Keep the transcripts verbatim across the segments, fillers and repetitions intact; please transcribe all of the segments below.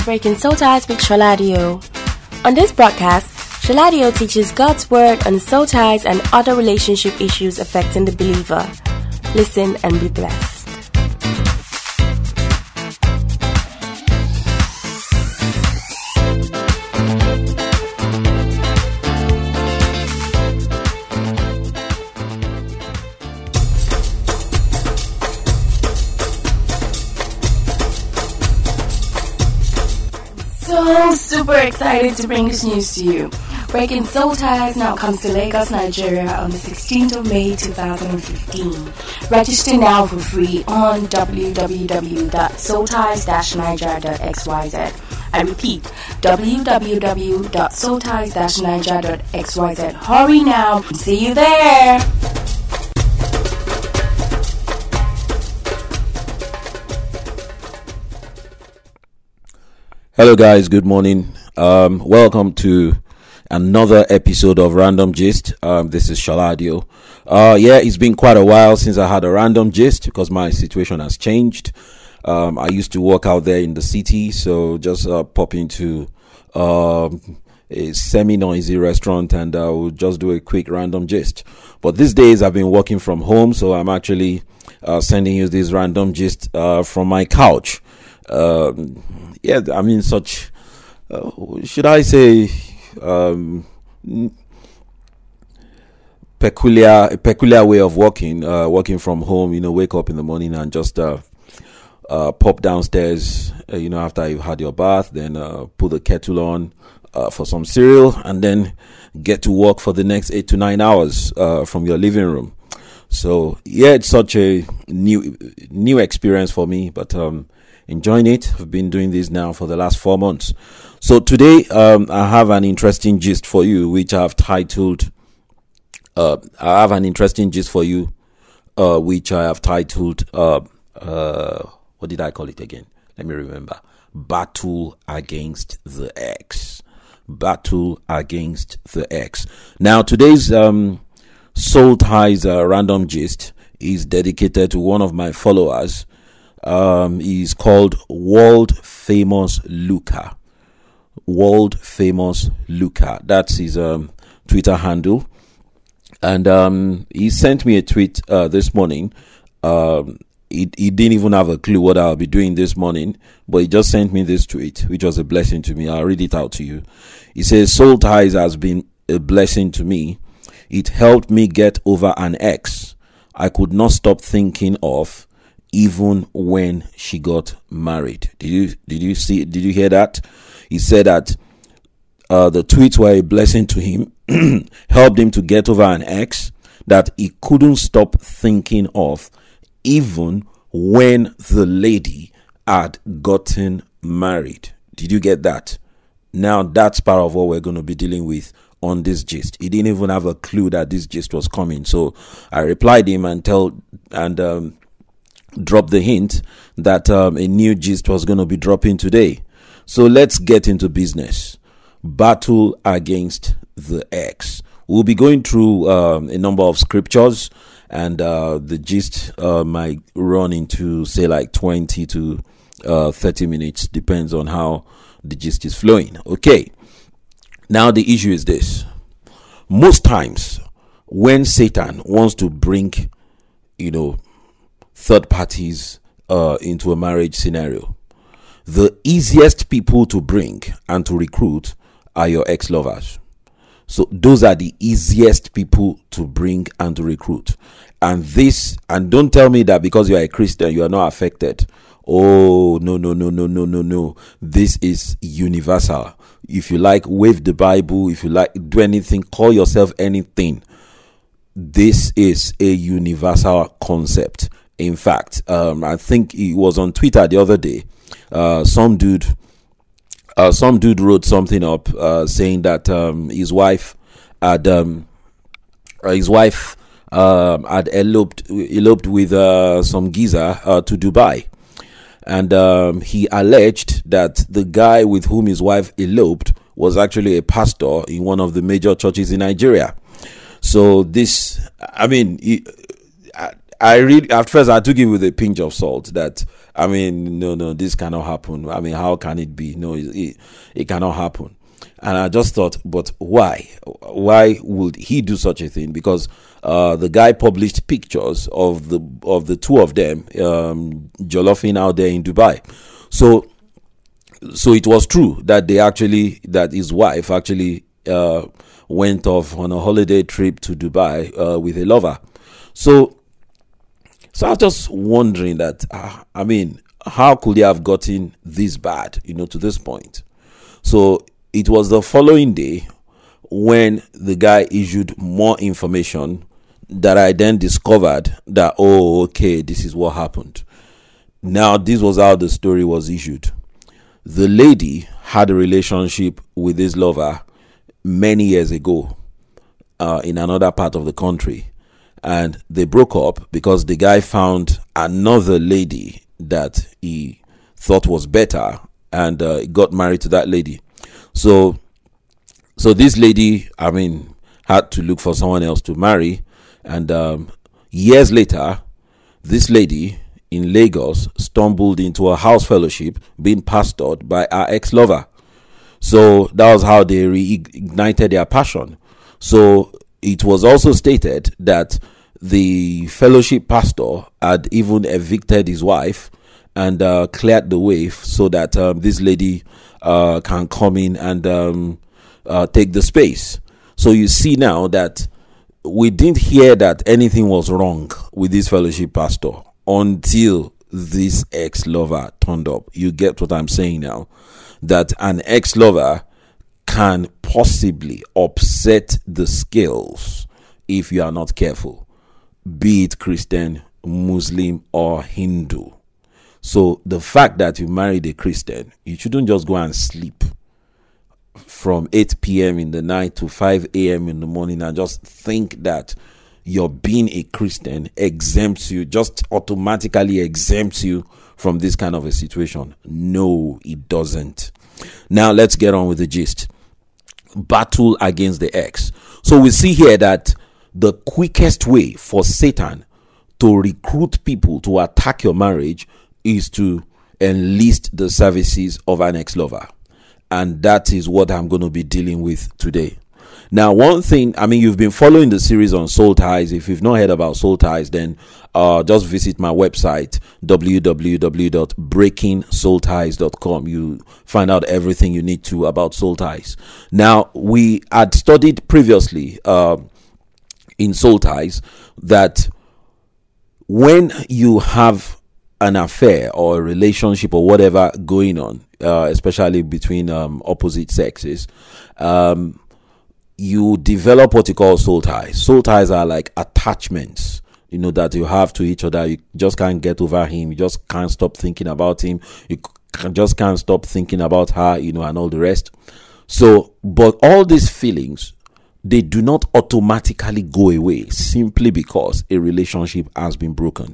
Breaking Soul Ties with Shaladio. On this broadcast, Shaladio teaches God's Word on soul ties and other relationship issues affecting the believer. Listen and be blessed. So I'm super excited to bring this news to you. Breaking Soul Ties now comes to Lagos, Nigeria on the sixteenth of May twenty fifteen. Register now for free on w w w dot soul ties dash niger dot x y z. I repeat, w w w dot soul ties dash niger dot x y z. Hurry now. See you there. Hello guys, good morning. Um, welcome to another episode of Random Gist. Um, this is Shaladio. Uh, yeah, it's been quite a while since I had a random gist because my situation has changed. Um, I used to work out there in the city, so just uh, pop into um, a semi-noisy restaurant and I uh, will just do a quick random gist. But these days I've been working from home, so I'm actually uh, sending you this random gist uh, from my couch. Um, yeah, I mean, such, uh, should I say, um, peculiar, peculiar way of working, uh, working from home, you know, wake up in the morning and just, uh, uh, pop downstairs, uh, you know, after you've had your bath, then, uh, put the kettle on, uh, for some cereal and then get to work for the next eight to nine hours, uh, from your living room. So, yeah, it's such a new, new experience for me, but, um, enjoying it. I've been doing this now for the last four months. So today, um, I have an interesting gist for you, which I've titled, uh, I have an interesting gist for you, uh, which I have titled, uh, uh, what did I call it again? Let me remember. Battle Against the Ex. Battle Against the Ex. Now today's, um, Soul Ties, uh, random gist is dedicated to one of my followers. Um, he's called World Famous Luca. World Famous Luca. That's his um, Twitter handle. And um, he sent me a tweet uh, this morning. Um, he, he didn't even have a clue what I'll be doing this morning, but he just sent me this tweet, which was a blessing to me. I'll read it out to you. He says, Soul Ties has been a blessing to me. It helped me get over an ex I could not stop thinking of, even when she got married. Did you did you see did you hear that? He said that uh, the tweets were a blessing to him, helped him to get over an ex that he couldn't stop thinking of, even when the lady had gotten married. Did you get that? Now that's part of what we're going to be dealing with on this gist. He didn't even have a clue that this gist was coming. So I replied him and tell and um drop the hint that um, a new gist was going to be dropping today. So let's get into business. Battle Against the Ex. We'll be going through um, a number of scriptures, and uh, the gist uh, might run into say like twenty to thirty minutes, depends on how the gist is flowing. Okay. Now the issue is this. Most times when Satan wants to bring, you know, third parties uh, into a marriage scenario, the easiest people to bring and to recruit are your ex-lovers. So those are the easiest people to bring and to recruit. And this, and don't tell me that because you are a Christian, you are not affected. Oh, no, no, no, no, no, no, no. This is universal. If you like, wave the Bible. If you like, do anything, call yourself anything. This is a universal concept. In fact, um, I think it was on Twitter the other day. Uh, some dude, uh, some dude wrote something up uh, saying that um, his wife had, um, uh, his wife um, had eloped, eloped with uh, some geezer uh, to Dubai, and um, he alleged that the guy with whom his wife eloped was actually a pastor in one of the major churches in Nigeria. So this, I mean. He, I really, at first, I took it with a pinch of salt that, I mean, no, no, this cannot happen. I mean, how can it be? No, it, it, it cannot happen. And I just thought, but why? Why would he do such a thing? Because uh, the guy published pictures of the of the two of them um, jollofing out there in Dubai. So, so it was true that they actually, that his wife actually uh, went off on a holiday trip to Dubai uh, with a lover. So, so I was just wondering that, uh, I mean, how could he have gotten this bad, you know, to this point? So it was the following day when the guy issued more information that I then discovered that, oh, okay, this is what happened. Now, this was how the story was issued. The lady had a relationship with his lover many years ago uh, in another part of the country. And they broke up because the guy found another lady that he thought was better, and uh, he got married to that lady. So, so this lady, I mean, had to look for someone else to marry. And um, years later, this lady in Lagos stumbled into a house fellowship being pastored by her ex-lover. So that was how they reignited their passion. So it was also stated that the fellowship pastor had even evicted his wife and uh, cleared the way so that um, this lady uh, can come in and um, uh, take the space. So you see now that we didn't hear that anything was wrong with this fellowship pastor until this ex-lover turned up. You get what I'm saying now? That an ex-lover can possibly upset the scales if you are not careful, be it Christian, Muslim, or Hindu. So the fact that you married a Christian, you shouldn't just go and sleep from eight p.m. in the night to five a.m. in the morning and just think that your being a Christian exempts you, just automatically exempts you from this kind of a situation. No, it doesn't. Now let's get on with the gist. Battle against the ex. So we see here that the quickest way for Satan to recruit people to attack your marriage is to enlist the services of an ex-lover. And that is what I'm going to be dealing with today. Now, one thing, I mean, you've been following the series on Soul Ties. If you've not heard about Soul Ties, then uh, just visit my website, w w w dot breaking soul ties dot com. You find out everything you need to about Soul Ties. Now, we had studied previously uh, in Soul Ties that when you have an affair or a relationship or whatever going on, uh, especially between um, opposite sexes, um, you develop what you call soul ties. Soul ties are like attachments, you know, that you have to each other. You just can't get over him. You just can't stop thinking about him. You can, just can't stop thinking about her, you know, and all the rest. So, but all these feelings, they do not automatically go away simply because a relationship has been broken.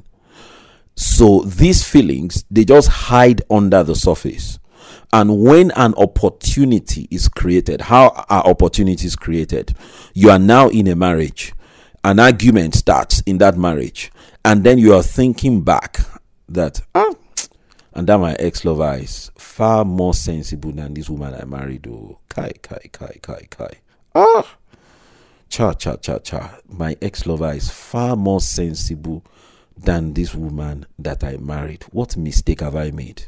So these feelings, they just hide under the surface. And when an opportunity is created, how are opportunities created? You are now in a marriage. An argument starts in that marriage. And then you are thinking back that, ah, and that my ex-lover is far more sensible than this woman I married. Oh, kai, kai, kai, kai, kai. Ah, cha, cha, cha, cha. My ex-lover is far more sensible than this woman that I married. What mistake have I made?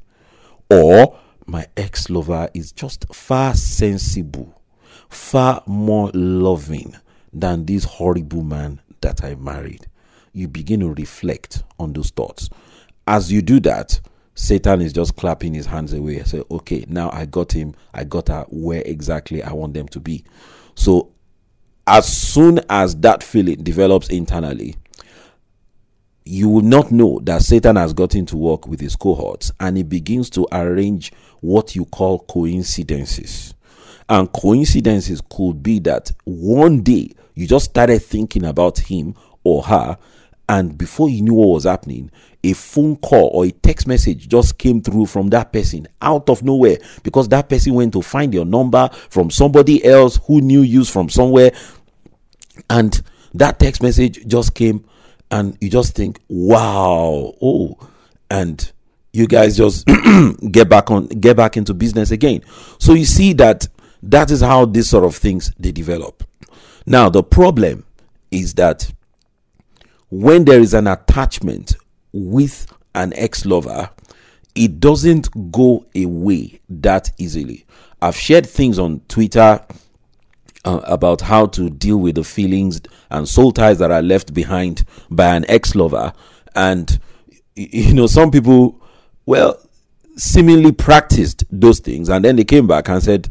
Or my ex-lover is just far sensible, far more loving than this horrible man that I married. You begin to reflect on those thoughts. As you do that, Satan is just clapping his hands away and say, okay, now I got him, I got her where exactly I want them to be. So as soon as that feeling develops internally, you will not know that Satan has gotten to work with his cohorts, and he begins to arrange what you call coincidences. And coincidences could be that one day you just started thinking about him or her, and before you knew what was happening, a phone call or a text message just came through from that person out of nowhere, because that person went to find your number from somebody else who knew you from somewhere, and that text message just came and you just think, wow, oh, and you guys just get back on, get back into business again. So you see that that is how these sort of things they develop. Now the problem is that when there is an attachment with an ex-lover, it doesn't go away that easily. I've shared things on Twitter uh, about how to deal with the feelings and soul ties that are left behind by an ex-lover. And, you know, some people, well, seemingly practiced those things. And then they came back and said,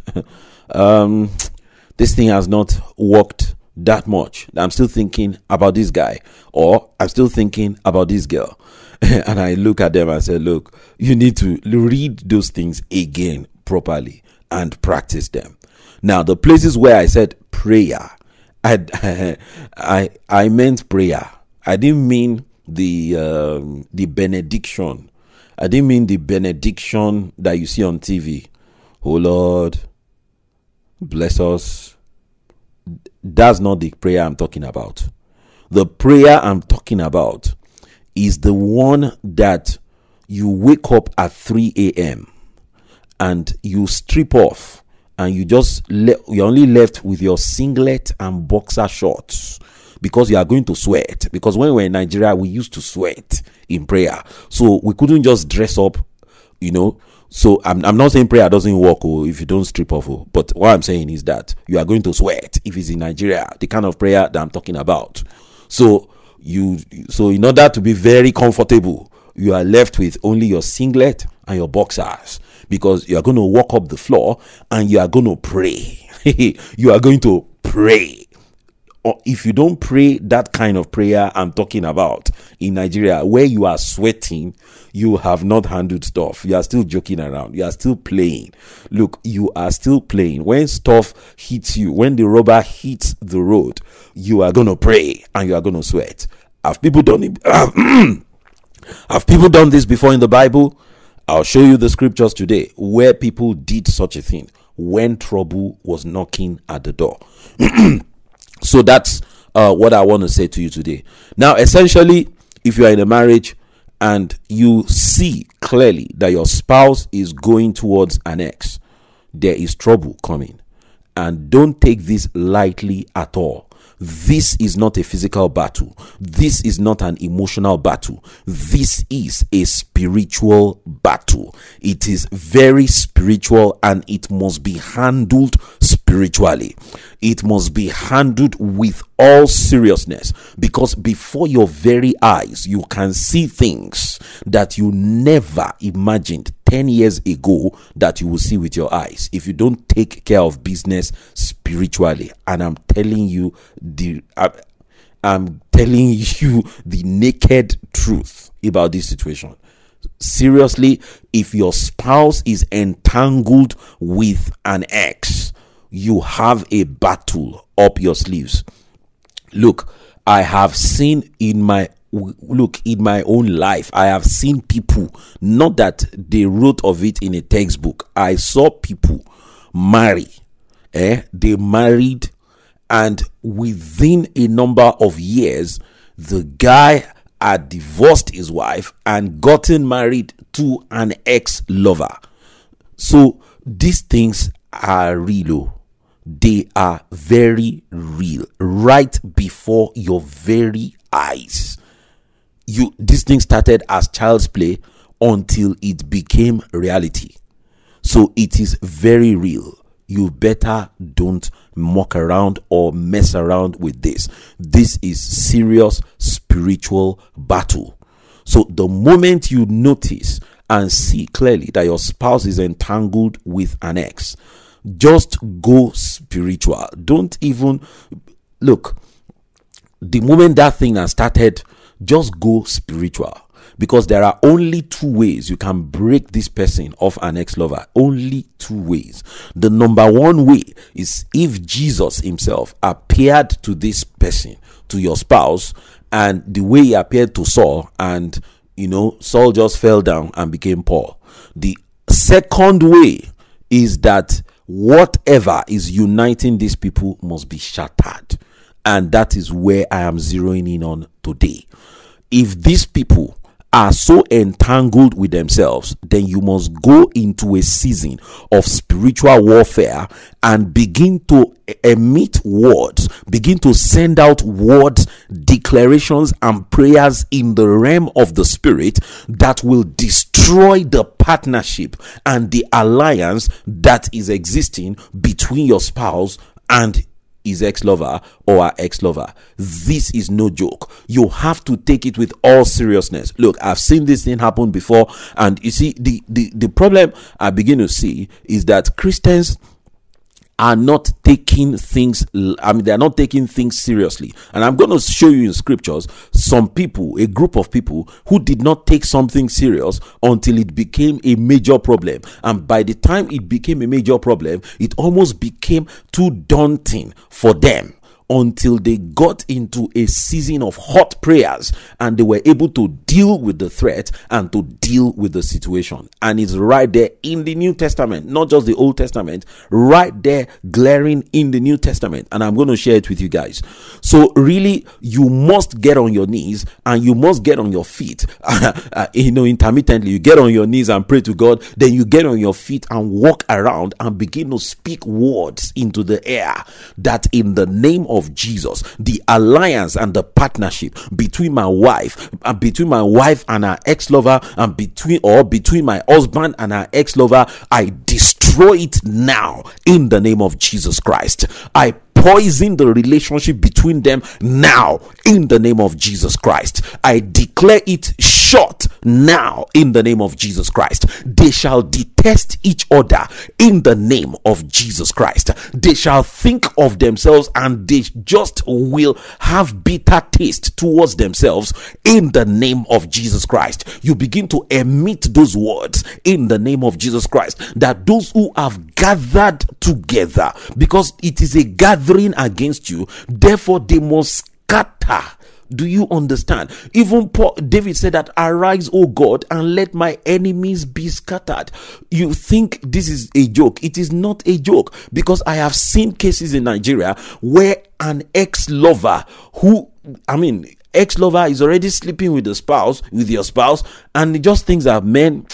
um, this thing has not worked that much. I'm still thinking about this guy, or I'm still thinking about this girl. And I look at them and say, look, you need to read those things again properly and practice them. Now, the places where I said prayer, I I I meant prayer. I didn't mean the um, the benediction. I didn't mean the benediction that you see on T V. Oh Lord, bless us. That's not the prayer I'm talking about. The prayer I'm talking about is the one that you wake up at three a.m. and you strip off and you just le- you're only left with your singlet and boxer shorts because you are going to sweat. Because when we were in Nigeria, we used to sweat in prayer, so we couldn't just dress up, you know. So I'm I'm not saying prayer doesn't work, or if you don't strip off, or, but what I'm saying is that you are going to sweat if it's in Nigeria, the kind of prayer that I'm talking about. So you so in order to be very comfortable, you are left with only your singlet and your boxers, because you are going to walk up the floor and you are going to pray. You are going to pray. Or if you don't pray that kind of prayer I'm talking about in Nigeria, where you are sweating, you have not handled stuff. You are still joking around. You are still playing. Look, you are still playing. When stuff hits you, when the rubber hits the road, you are going to pray and you are going to sweat. Have people done it? Have people done this before in the Bible? I'll show you the scriptures today where people did such a thing when trouble was knocking at the door. So that's uh, what I want to say to you today. Now, essentially, if you are in a marriage and you see clearly that your spouse is going towards an ex, there is trouble coming. And don't take this lightly at all. This is not a physical battle. This is not an emotional battle. This is a spiritual battle. It is very spiritual and it must be handled spiritually. It must be handled with all seriousness, because before your very eyes, you can see things that you never imagined ten years ago that you will see with your eyes if you don't take care of business spiritually. And I'm telling you the I, I'm telling you the naked truth about this situation. Seriously, if your spouse is entangled with an ex, you have a battle up your sleeves. Look, I have seen in my Look, in my own life, I have seen people, not that they wrote of it in a textbook. I saw people marry. Eh? They married, and within a number of years, the guy had divorced his wife and gotten married to an ex-lover. So these things are real. They are very real, right before your very eyes. You this thing started as child's play until it became reality. So it is very real. You better don't muck around or mess around with this. This is serious spiritual battle. So the moment you notice and see clearly that your spouse is entangled with an ex, just go spiritual. Don't even look. The moment that thing has started, just go spiritual, because there are only two ways you can break this person off an ex-lover. Only two ways. The number one way is if Jesus himself appeared to this person, to your spouse, and the way he appeared to Saul, and you know, Saul just fell down and became Paul. The second way is that whatever is uniting these people must be shattered. And that is where I am zeroing in on today. If these people are so entangled with themselves, then you must go into a season of spiritual warfare and begin to emit words, begin to send out words, declarations, and prayers in the realm of the spirit that will destroy the partnership and the alliance that is existing between your spouse and his ex-lover or her ex-lover. This is no joke. You have to take it with all seriousness. Look, I've seen this thing happen before, and you see, the the, the problem I begin to see is that Christians are not taking things, I mean, they're not taking things seriously. And I'm going to show you in scriptures some people, a group of people who did not take something serious until it became a major problem. And by the time it became a major problem, it almost became too daunting for them, until they got into a season of hot prayers and they were able to deal with the threat and to deal with the situation. And it's right there in the New Testament, not just the Old Testament, right there glaring in the New Testament. And I'm going to share it with you guys. So really, you must get on your knees and you must get on your feet. uh, you know, intermittently, you get on your knees and pray to God. Then you get on your feet and walk around and begin to speak words into the air that in the name of of Jesus, the alliance and the partnership between my wife and uh, between my wife and her ex-lover, and between or between my husband and her ex-lover, I destroy it now in the name of Jesus Christ. I poison the relationship between them now in the name of Jesus Christ. I declare it short now in the name of Jesus Christ. They shall detest each other in the name of Jesus Christ. They shall think of themselves and they just will have bitter taste towards themselves in the name of Jesus Christ. You begin to emit those words in the name of Jesus Christ, that those who have gathered together, because it is a gathering against you, therefore they must scatter. Do you understand? Even Paul, David said that, arise, O God, and let my enemies be scattered. You think this is a joke? It is not a joke, because I have seen cases in Nigeria where an ex-lover who, I mean, ex-lover is already sleeping with the spouse, with your spouse, and just thinks that, men,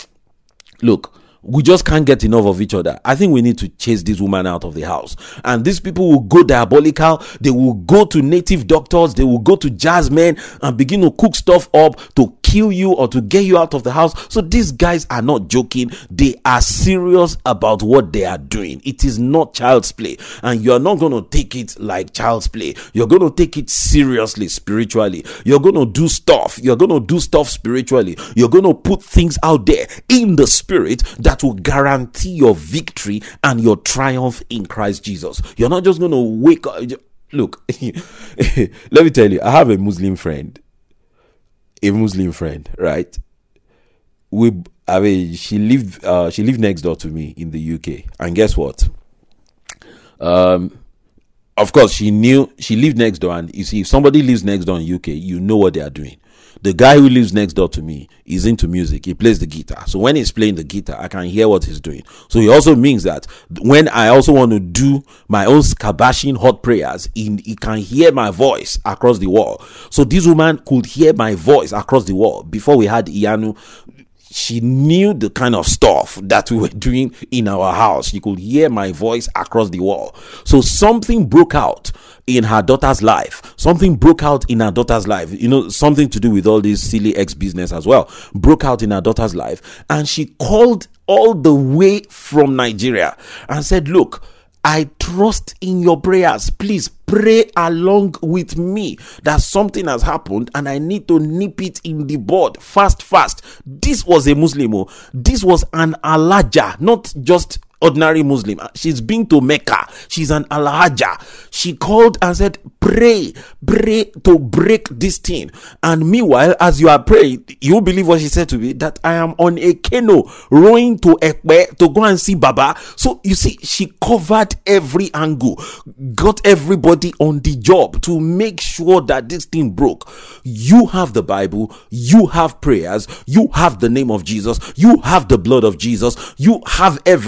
look, we just can't get enough of each other. I think we need to chase this woman out of the house. And these people will go diabolical. They will go to native doctors. They will go to jazz men and begin to cook stuff up to kill you or to get you out of the house. So these guys are not joking. They are serious about what they are doing. It is not child's play. And you are not going to take it like child's play. You're going to take it seriously, spiritually. You're going to do stuff. You're going to do stuff spiritually. You're going to put things out there in the spirit that that will guarantee your victory and your triumph in Christ Jesus. You're not just going to wake up. Look, let me tell you, I have a Muslim friend, a Muslim friend, right? We, I mean, she lived, uh, she lived next door to me in the U K, and guess what? Um, of course, she knew she lived next door, and you see, if somebody lives next door in U K, you know what they are doing. The guy who lives next door to me is into music. He plays the guitar. So when he's playing the guitar, I can hear what he's doing. So it also means that when I also want to do my own kabashing hot prayers, he, he can hear my voice across the wall. So this woman could hear my voice across the wall. Before we had Iyanu, she knew the kind of stuff that we were doing in our house. She could hear my voice across the wall. So something broke out in her daughter's life. Something broke out in her daughter's life. You know, something to do with all this silly ex business as well. Broke out in her daughter's life. And she called all the way from Nigeria and said, look, I trust in your prayers. Please pray along with me that something has happened and I need to nip it in the bud fast, fast. This was a Muslim. Oh. This was an Alhaja, not just ordinary Muslim. She's been to Mecca. She's an Alhaja. She called and said, pray, pray to break this thing. And meanwhile, as you are praying, you believe what she said to me, that I am on a canoe rowing to Ekpe to go and see Baba. So you see, she covered every angle, got everybody on the job to make sure that this thing broke. You have the Bible, you have prayers, you have the name of Jesus, you have the blood of Jesus, you have everything.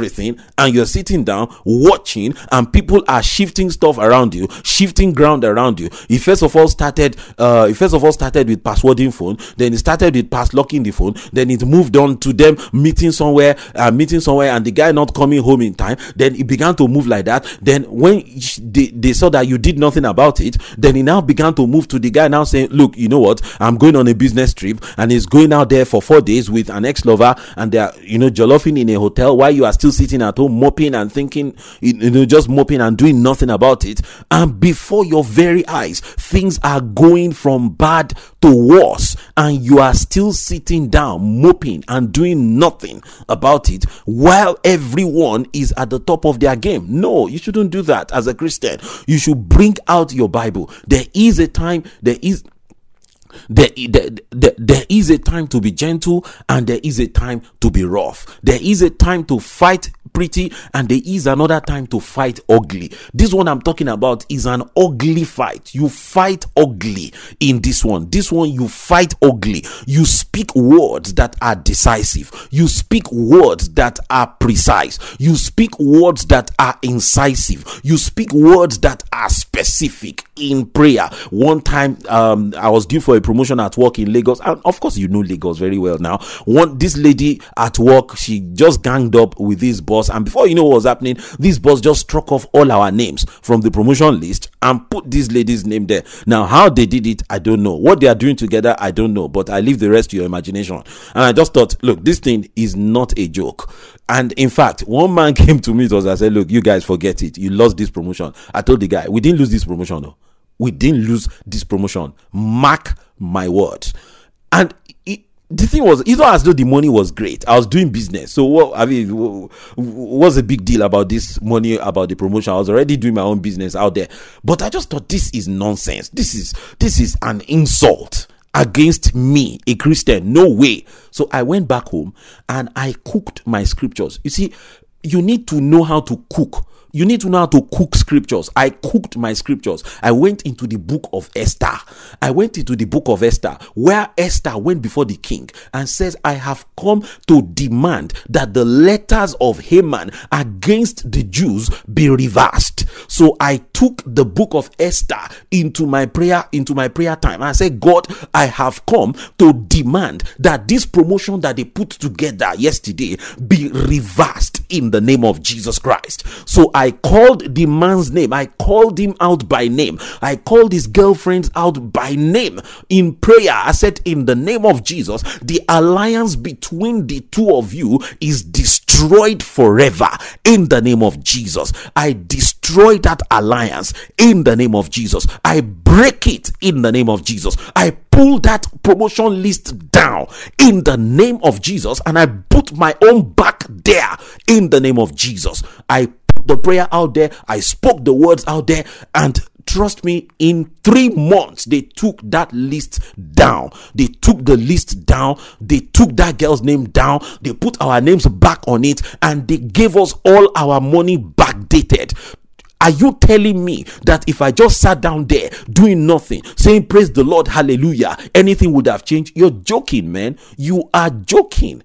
and you're sitting down watching, and people are shifting stuff around you, shifting ground around you. He first of all started, uh, he first of all started with passwording phone, then he started with pass locking the phone, then it moved on to them meeting somewhere, uh, meeting somewhere, and the guy not coming home in time. Then it began to move like that. Then when they, they saw that you did nothing about it, then he now began to move to the guy now saying, look, you know what, I'm going on a business trip, and he's going out there for four days with an ex-lover, and they're, you know, jollofing in a hotel while you are still sitting at home mopping and thinking, you know, just mopping and doing nothing about it. And before your very eyes, things are going from bad to worse, and you are still sitting down moping and doing nothing about it while everyone is at the top of their game. No, you shouldn't do that. As a Christian, you should bring out your Bible. There is a time, there is There, there, there, there is a time to be gentle, and there is a time to be rough. There is a time to fight pretty, and there is another time to fight ugly. This one I'm talking about is an ugly fight. You fight ugly in this one. This one, you fight ugly. You speak words that are decisive. You speak words that are precise. You speak words that are incisive. You speak words that are specific in prayer. One time, um, I was due for a promotion at work in Lagos, and of course you know Lagos very well now. One this lady at work, she just ganged up with this boss, and before you know what was happening, this boss just struck off all our names from the promotion list and put this lady's name there. Now, how they did it, I don't know. What they are doing together, I don't know, but I leave the rest to your imagination. And I just thought, look, this thing is not a joke. And in fact, one man came to me and I said, look, you guys forget it, you lost this promotion. I told the guy, we didn't lose this promotion though. We didn't lose this promotion. Mark my words. And it, the thing was, it's not as though the money was great. I was doing business. So what, I mean, what's the big deal about this money, about the promotion? I was already doing my own business out there. But I just thought, this is nonsense. This is, this is an insult against me, a Christian. No way. So I went back home and I cooked my scriptures. You see, you need to know how to cook. You need to know how to cook scriptures. I cooked my scriptures. I went into the book of Esther. I went into the book of Esther, where Esther went before the king and says, I have come to demand that the letters of Haman against the Jews be reversed. So I took the book of Esther into my prayer, into my prayer time. And I said, God, I have come to demand that this promotion that they put together yesterday be reversed in the name of Jesus Christ. So I called the man's name. I called him out by name. I called his girlfriends out by name in prayer. I said, in the name of Jesus, the alliance between the two of you is destroyed forever. In the name of Jesus, I destroy that alliance. In the name of Jesus, I break it. In the name of Jesus, I pull that promotion list down in the name of Jesus, and I put my own back there in the name of Jesus. I put the prayer out there, I spoke the words out there, and trust me, in three months they took that list down. They took the list down. They took that girl's name down. They put our names back on it, and they gave us all our money backdated. Are you telling me that if I just sat down there doing nothing, saying praise the Lord, hallelujah, anything would have changed? You're joking, man. You are joking.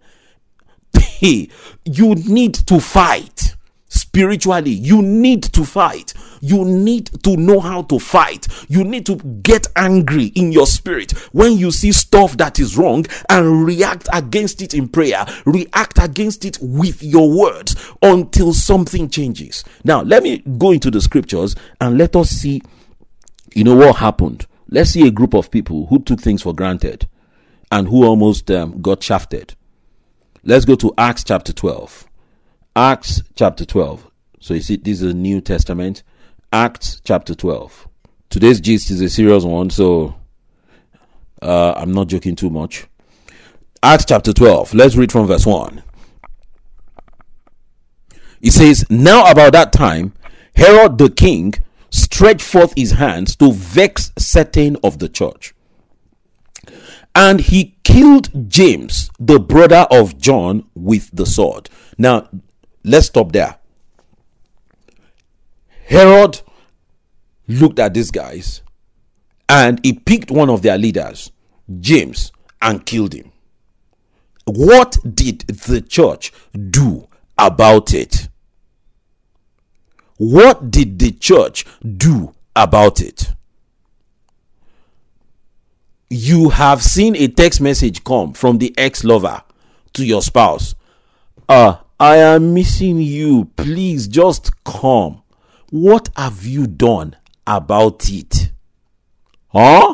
You need to fight spiritually. You need to fight. You need to know how to fight. You need to get angry in your spirit when you see stuff that is wrong and react against it in prayer. React against it with your words until something changes. Now, let me go into the scriptures and let us see, you know, what happened. Let's see a group of people who took things for granted and who almost um, got shafted. Let's go to Acts chapter twelve. Acts chapter twelve. So you see, this is a New Testament. Acts chapter twelve. Today's gist is a serious one, so uh, I'm not joking too much. Acts chapter twelve. Let's read from verse one. It says, now about that time, Herod the king stretched forth his hands to vex certain of the church. And he killed James, the brother of John, with the sword. Now, let's stop there. Herod looked at these guys and he picked one of their leaders, James, and killed him. What did the church do about it? What did the church do about it? You have seen a text message come from the ex-lover to your spouse. Uh, I am missing you. Please just come. What have you done about it? Huh?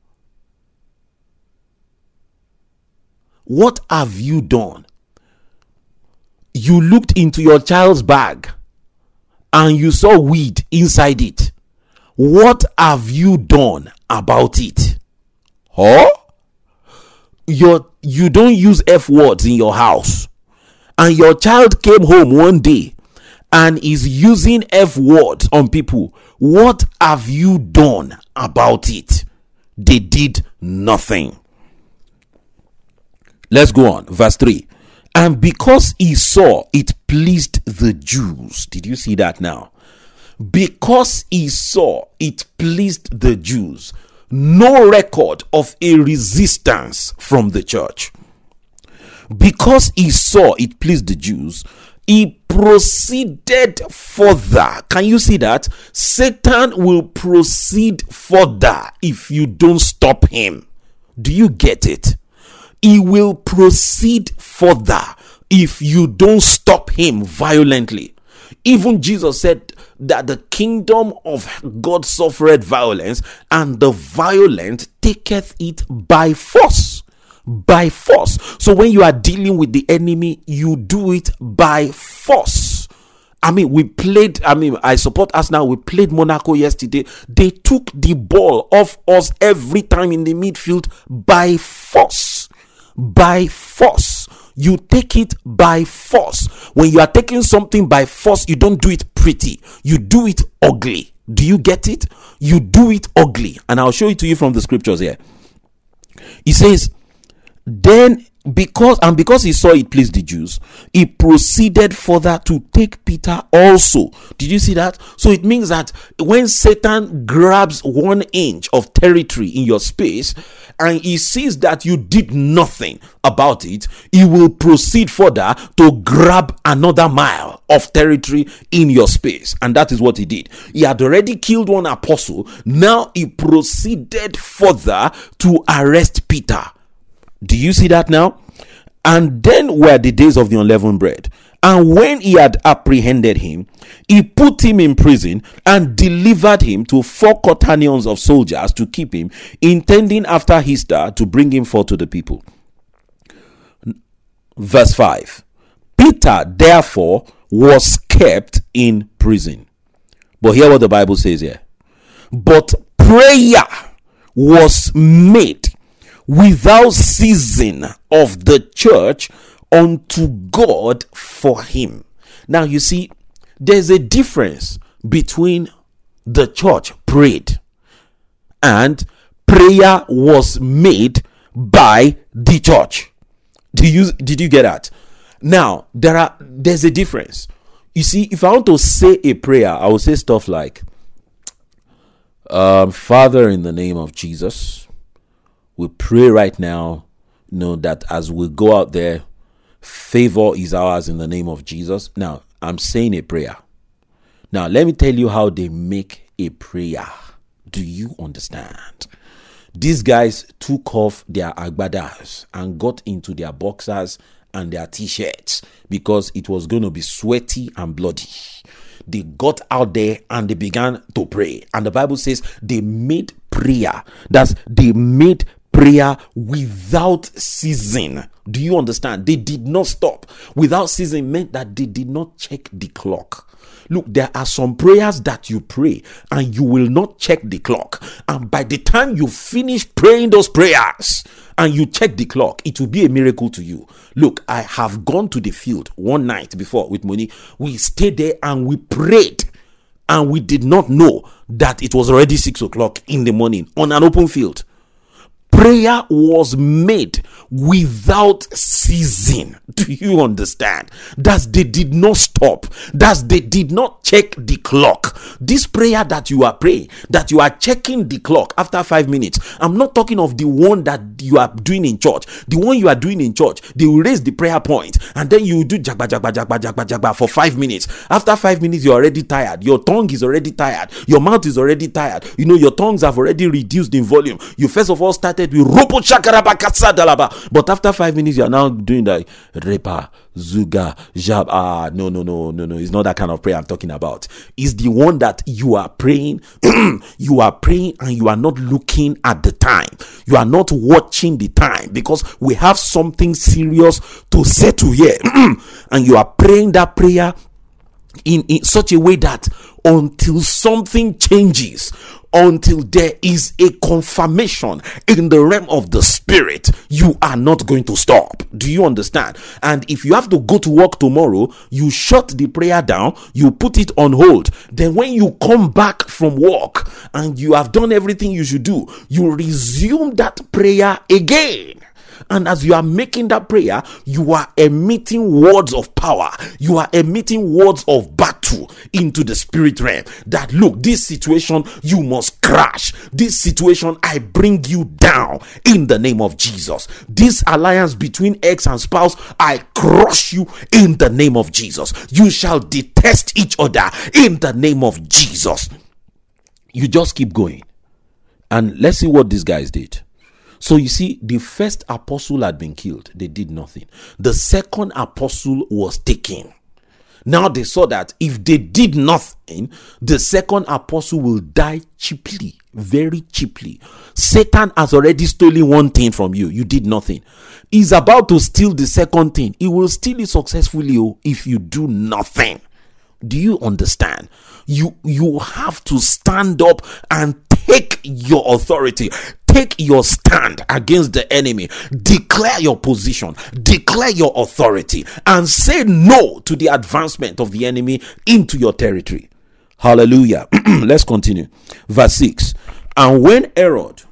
What have you done? You looked into your child's bag and you saw weed inside it. What have you done about it? Huh? Your, you don't use F words in your house. And your child came home one day and is using F words on people. What have you done about it? They did nothing. Let's go on. Verse three. And because he saw it pleased the Jews. Did you see that now? Because he saw it pleased the Jews. No record of a resistance from the church. Because he saw it pleased the Jews, he proceeded further. Can you see that? Satan will proceed further if you don't stop him. Do you get it? He will proceed further if you don't stop him violently. Even Jesus said that the kingdom of God suffereth violence, and the violent taketh it by force. By force. So when you are dealing with the enemy, you do it by force. I mean, we played, I mean, I support us now. We played Monaco yesterday. They took the ball off us every time in the midfield by force. By force. You take it by force. When you are taking something by force, you don't do it pretty. You do it ugly. Do you get it? You do it ugly. And I'll show it to you from the scriptures here. He says, then because and because he saw it pleased the Jews, he proceeded further to take Peter also. Did you see that? So it means that when Satan grabs one inch of territory in your space and he sees that you did nothing about it, he will proceed further to grab another mile of territory in your space. And that is what he did. He had already killed one apostle. Now he proceeded further to arrest Peter. Do you see that now? And then were the days of the unleavened bread. And when he had apprehended him, he put him in prison and delivered him to four quaternions of soldiers to keep him, intending after Easter to bring him forth to the people. Verse five. Peter therefore was kept in prison. But hear what the Bible says here. But prayer was made without ceasing of the church unto God for him. Now you see, there's a difference between the church prayed and prayer was made by the church. Do you did you get that? Now there are there's a difference. You see, if I want to say a prayer, I will say stuff like, um, Father, in the name of Jesus, we pray right now, you know, that as we go out there, favor is ours in the name of Jesus. Now, I'm saying a prayer. Now, let me tell you how they make a prayer. Do you understand? These guys took off their agbadas and got into their boxers and their t-shirts because it was going to be sweaty and bloody. They got out there and they began to pray. And the Bible says they made prayer. That's they made prayer without ceasing. Do you understand? They did not stop. Without ceasing meant that they did not check the clock. Look, there are some prayers that you pray and you will not check the clock. And by the time you finish praying those prayers and you check the clock, it will be a miracle to you. Look, I have gone to the field one night before with Moni. We stayed there and we prayed. And we did not know that it was already six o'clock in the morning on an open field. prayer was made without ceasing. Do you understand? That they did not stop. That they did not check the clock. This prayer that you are praying, that you are checking the clock after five minutes. I'm not talking of the one that you are doing in church. The one you are doing in church, they will raise the prayer point and then you do jagba jagba jagba jagba jagba for five minutes. After five minutes, you're already tired. Your tongue is already tired. Your mouth is already tired. You know, your tongues have already reduced in volume. You first of all started with ropo chakarabakatsa dalaba. But after five minutes, you are now doing that repa, zuga, jab. Ah, no, no, no, no, no. It's not that kind of prayer I'm talking about. It's the one that you are praying. You are praying and you are not looking at the time. You are not watching the time because we have something serious to settle here. And you are praying that prayer in, in such a way that until something changes, until there is a confirmation in the realm of the spirit, you are not going to stop. Do you understand? And if you have to go to work tomorrow, you shut the prayer down, you put it on hold. Then when you come back from work and you have done everything you should do, you resume that prayer again. And as you are making that prayer, you are emitting words of power. You are emitting words of battle into the spirit realm. That look, this situation, you must crash. This situation, I bring you down in the name of Jesus. This alliance between ex and spouse, I crush you in the name of Jesus. You shall detest each other in the name of Jesus. You just keep going. And let's see what these guys did. So you see, the first apostle had been killed. They did nothing. The second apostle was taken. Now they saw that if they did nothing, the second apostle will die cheaply, very cheaply. Satan has already stolen one thing from you. You did nothing. He's about to steal the second thing. He will steal it successfully if you do nothing. Do you understand? You, you have to stand up and take your authority. Take your stand against the enemy. Declare your position. Declare your authority. And say no to the advancement of the enemy into your territory. Hallelujah. Let's continue. Verse six. And when Herod,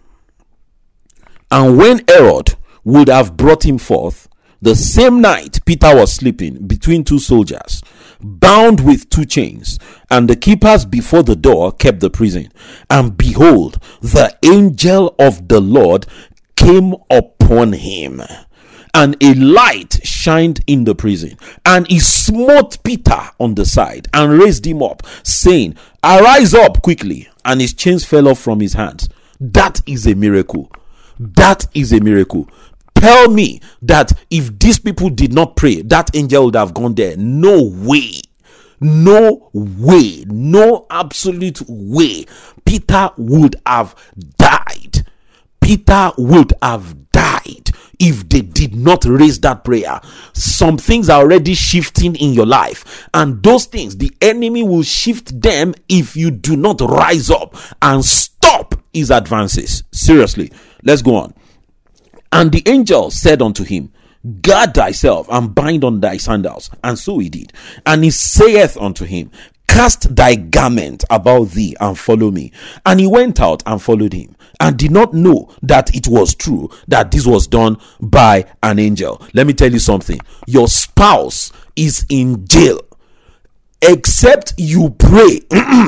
and when Herod would have brought him forth, the same night Peter was sleeping between two soldiers, bound with two chains, and the keepers before the door kept the prison. And behold, the angel of the Lord came upon him, and a light shined in the prison, and he smote Peter on the side and raised him up, saying, Arise up quickly. And his chains fell off from his hands. That is a miracle. That is a miracle. Tell me that if these people did not pray, that angel would have gone there. No way. No way. No absolute way. Peter would have died. Peter would have died if they did not raise that prayer. Some things are already shifting in your life, and those things, the enemy will shift them if you do not rise up and stop his advances. Seriously. Let's go on. And the angel said unto him, Guard thyself and bind on thy sandals. And so he did. And he saith unto him, Cast thy garment about thee and follow me. And he went out and followed him, and did not know that it was true that this was done by an angel. Let me tell you something. Your spouse is in jail. Except you pray.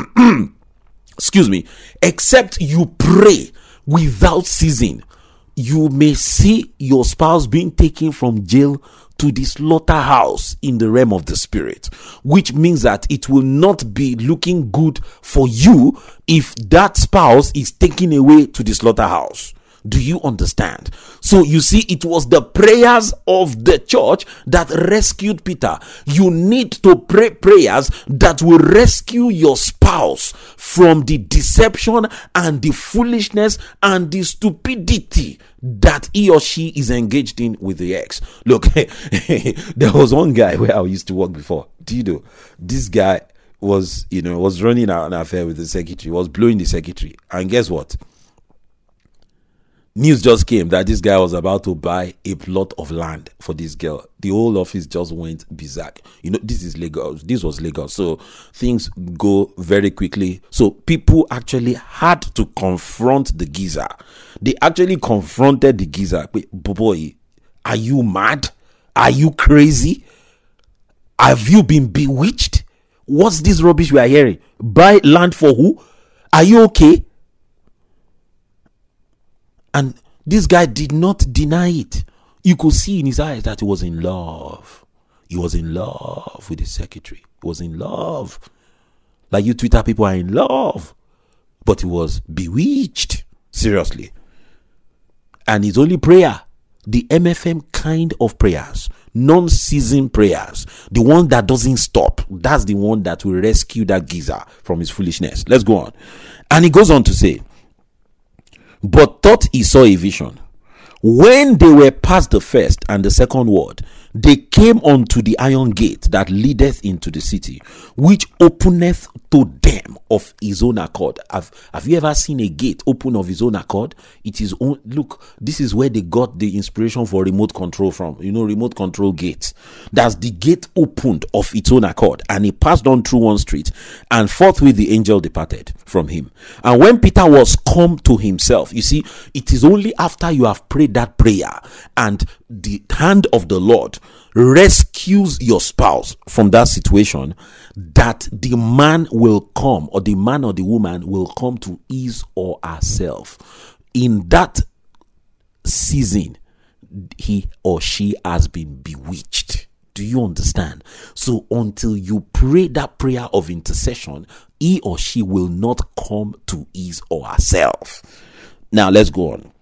Excuse me. Except you pray without ceasing. You may see your spouse being taken from jail to the slaughterhouse in the realm of the spirit, which means that it will not be looking good for you if that spouse is taken away to the slaughterhouse. Do you understand? So you see, it was the prayers of the church that rescued Peter. You need to pray prayers that will rescue your spouse from the deception and the foolishness and the stupidity that he or she is engaged in with the ex. Look, there was one guy where I used to work before. Do you know? This guy was, you know, was running an affair with the secretary, was blowing the secretary. And guess what? news just came that this guy was about to buy a plot of land for this girl. The whole office just went berserk. You know, this is Lagos. This was Lagos. So things go very quickly. So people actually had to confront the geezer. They actually confronted the geezer. Wait, boy, are you mad? Are you crazy? Have you been bewitched? What's this rubbish we are hearing? Buy land for who? Are you okay? And this guy did not deny it. You could see in his eyes that he was in love. He was in love with his secretary. He was in love. Like you Twitter people are in love. But he was bewitched. Seriously. And his only prayer, the M F M kind of prayers, non-season prayers, the one that doesn't stop, that's the one that will rescue that geezer from his foolishness. Let's go on. And he goes on to say, but thought he saw a vision. When they were past the first and the second ward, they came unto the iron gate that leadeth into the city, which openeth to them of his own accord. Have, have you ever seen a gate open of his own accord? It is on, look, this is where they got the inspiration for remote control from. You know, remote control gates. That's the gate opened of its own accord, and he passed on through one street, and forthwith the angel departed from him. And when Peter was come to himself, you see, it is only after you have prayed that prayer and the hand of the Lord rescues your spouse from that situation, that the man will come, or the man or the woman will come to his or herself. In that season, he or she has been bewitched. Do you understand? So until you pray that prayer of intercession, he or she will not come to his or herself. Now let's go on.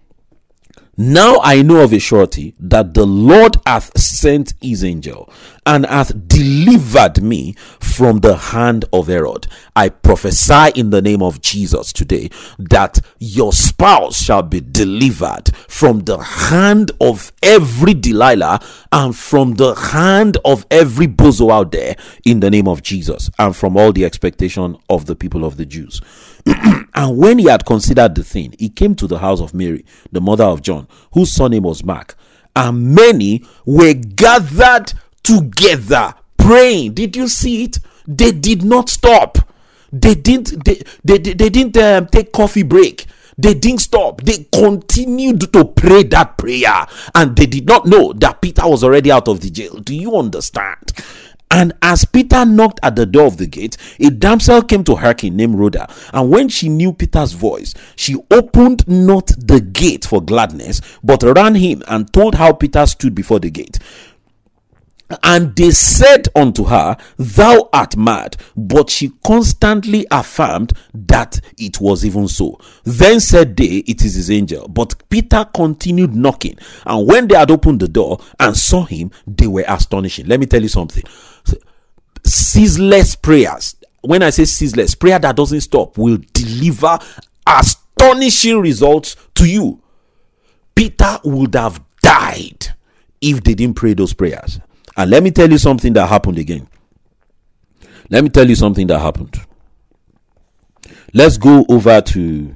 Now I know of a surety that the Lord hath sent his angel, and hath delivered me from the hand of Herod. I prophesy in the name of Jesus today that your spouse shall be delivered from the hand of every Delilah and from the hand of every bozo out there in the name of Jesus, and from all the expectation of the people of the Jews. And when he had considered the thing, he came to the house of Mary, the mother of John, whose surname was Mark, and many were gathered together praying. Did you see it? They did not stop. They didn't. They they, they, they didn't um, take coffee break. They didn't stop. They continued to pray that prayer, and they did not know that Peter was already out of the jail. Do you understand? And as Peter knocked at the door of the gate, a damsel came to hearken named Rhoda. And when she knew Peter's voice, she opened not the gate for gladness, but ran him and told how Peter stood before the gate. And they said unto her, thou art mad. But she constantly affirmed that it was even so. Then said they, it is his angel. But Peter continued knocking. And when they had opened the door and saw him, they were astonishing. Let me tell you something. Ceaseless prayers. When I say ceaseless, prayer that doesn't stop will deliver astonishing results to you. Peter would have died if they didn't pray those prayers. And let me tell you something that happened again. Let me tell you something that happened. Let's go over to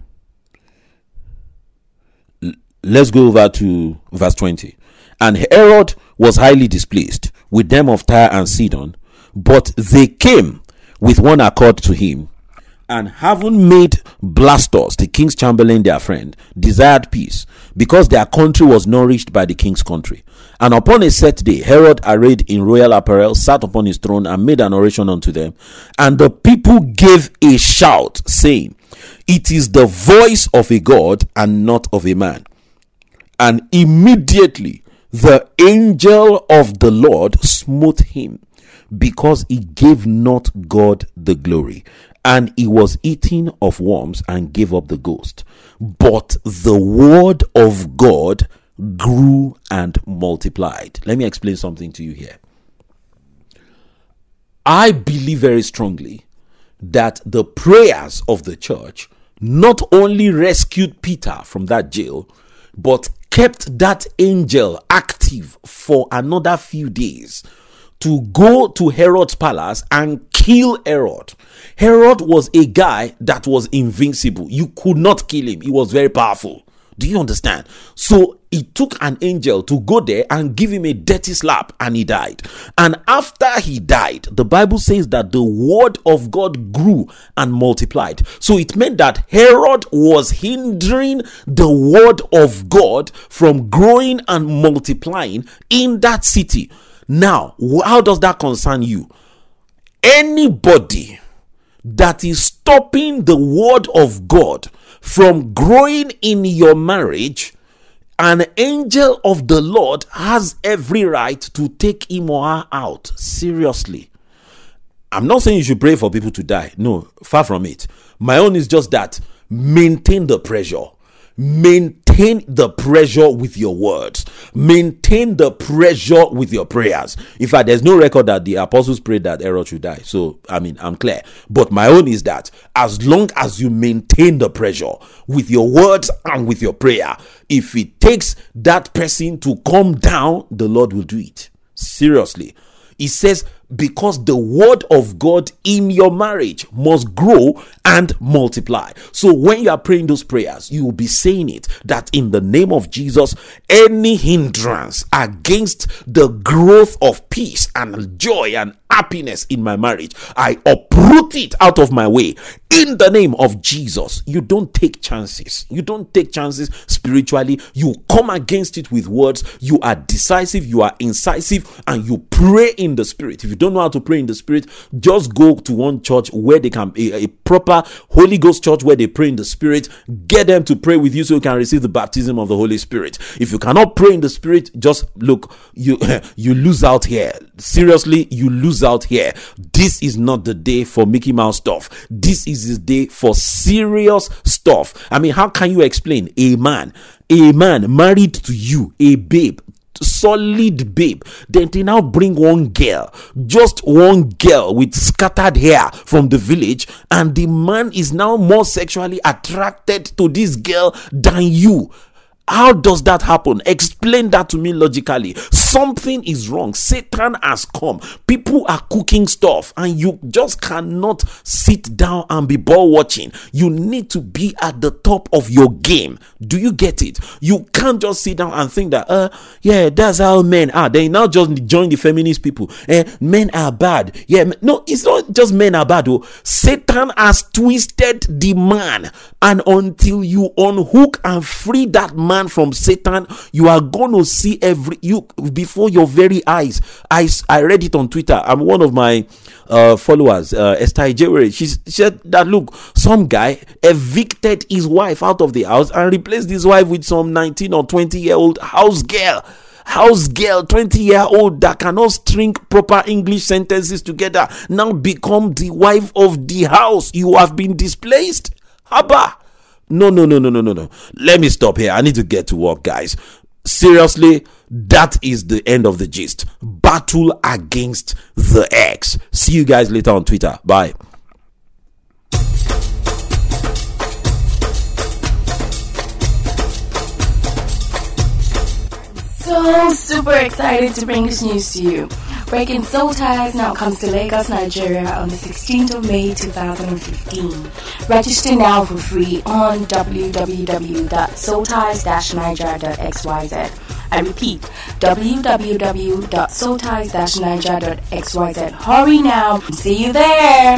Let's go over to verse twenty. And Herod was highly displeased with them of Tyre and Sidon, but they came with one accord to him, and having made Blastus, the king's chamberlain, their friend, desired peace, because their country was nourished by the king's country. And upon a set day, Herod, arrayed in royal apparel, sat upon his throne and made an oration unto them. And the people gave a shout, saying, it is the voice of a God and not of a man. And immediately the angel of the Lord smote him, because he gave not God the glory. And he was eaten of worms and gave up the ghost. But the word of God grew and multiplied. Let me explain something to you here. I believe very strongly that the prayers of the church not only rescued Peter from that jail, but kept that angel active for another few days to go to Herod's palace and kill Herod. Herod was a guy that was invincible. You could not kill him. He was very powerful. Do you understand? So it took an angel to go there and give him a dirty slap, and he died. And after he died, the Bible says that the word of God grew and multiplied. So it meant that Herod was hindering the word of God from growing and multiplying in that city. Now, how does that concern you? Anybody that is stopping the word of God from growing in your marriage, an angel of the Lord has every right to take him or her out. Seriously. I'm not saying you should pray for people to die. No, far from it. My own is just that maintain the pressure. Maintain the pressure with your words. Maintain the pressure with your prayers. In fact, there's no record that the apostles prayed that Herod should die. So, I mean, I'm clear. But my own is that as long as you maintain the pressure with your words and with your prayer, if it takes that person to come down, the Lord will do it. Seriously. He says, because the word of God in your marriage must grow and multiply. So when you are praying those prayers, you will be saying it, that in the name of Jesus, any hindrance against the growth of peace and joy and happiness in my marriage, I uproot it out of my way in the name of Jesus. You don't take chances. You don't take chances spiritually. You come against it with words. You are decisive. You are incisive, and you pray in the spirit. If you don't know how to pray in the spirit, just go to one church where they can, a, a proper Holy Ghost church where they pray in the spirit. Get them to pray with you so you can receive the baptism of the Holy Spirit. If you cannot pray in the spirit, just look, you you lose out here. Seriously, you lose out here. This is not the day for Mickey Mouse stuff. This is the day for serious stuff. I mean, how can you explain a man, a man married to you, a babe, solid babe, then they now bring one girl, just one girl with scattered hair from the village, and the man is now more sexually attracted to this girl than you? How does that happen? Explain that to me logically. Something is wrong. Satan has come. People are cooking stuff, and you just cannot sit down and be ball watching. You need to be at the top of your game. Do you get it? You can't just sit down and think that, uh, yeah, that's how men are. They now just join the feminist people. Eh, men are bad. Yeah, no, it's not just men are bad. Oh. Satan has twisted the man, and until you unhook and free that man from Satan, you are going to see every you before your very eyes. I, I read it on Twitter. I'm one of my uh, followers, uh, Esther Ejewere. She said that, look, some guy evicted his wife out of the house and replaced his wife with some nineteen or twenty year old house girl. House girl, twenty year old that cannot string proper English sentences together, now become the wife of the house. You have been displaced. Haba. No, no, no, no, no, no, no. Let me stop here. I need to get to work, guys. Seriously, that is the end of the gist. Battle against the ex. See you guys later on Twitter. Bye. So super excited to bring this news to you. Breaking Soul Ties now comes to Lagos, Nigeria on the sixteenth of May twenty fifteen. Register now for free on w w w dot soul ties dash nigeria dot x y z. I repeat, w w w dot soul ties dash nigeria dot x y z. Hurry now. See you there.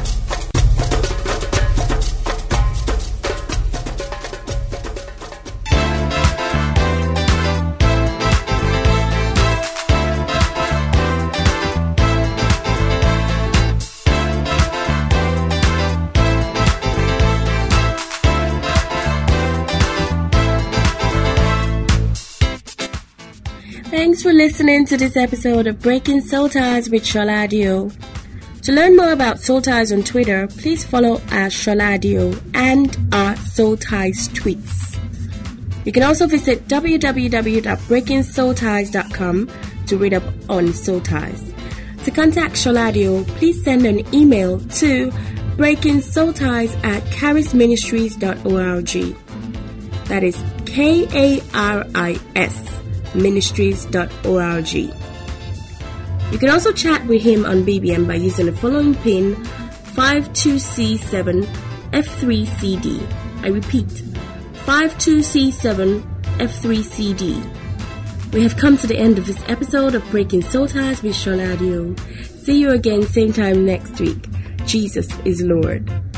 Thanks for listening to this episode of Breaking Soul Ties with Sholadio. To learn more about Soul Ties on Twitter, please follow our Sholadio and our Soul Ties tweets. You can also visit w w w dot breaking soul ties dot com to read up on Soul Ties. To contact Sholadio, please send an email to breaking soul ties at karis ministries dot org. That is K A R I S ministries dot org. You can also chat with him on B B M by using the following pin five two C seven F three C D. I repeat, five two C seven F three C D. We have come to the end of this episode of Breaking Soul Ties with Sholadio. See you again same time next week. Jesus is Lord.